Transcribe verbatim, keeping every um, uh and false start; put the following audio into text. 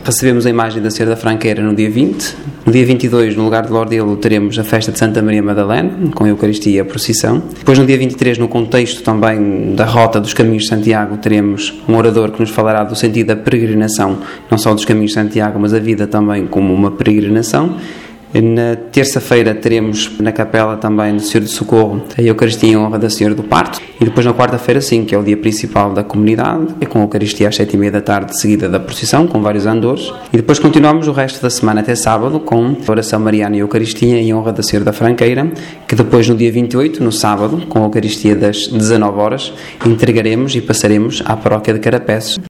recebemos a imagem da Senhora da Franqueira no dia vinte. No dia vinte e dois, no lugar de Lordelo, teremos a festa de Santa Maria Madalena, com a Eucaristia e a procissão. Depois, no dia vinte e três, no contexto também da Rota dos Caminhos de Santiago, teremos um orador que nos falará do sentido da peregrinação, não só dos Caminhos de Santiago, mas a vida também como uma peregrinação. Na terça-feira teremos na capela também do Senhor do Socorro a Eucaristia em honra da Senhora do Parto, e depois na quarta-feira sim, que é o dia principal da comunidade, é com a Eucaristia às sete e meia da tarde, seguida da procissão, com vários andores, e depois continuamos o resto da semana até sábado com a oração mariana e a Eucaristia em honra da Senhora da Franqueira, que depois no dia vinte e oito, no sábado, com a Eucaristia das dezanove horas, entregaremos e passaremos à paróquia de Carapeços.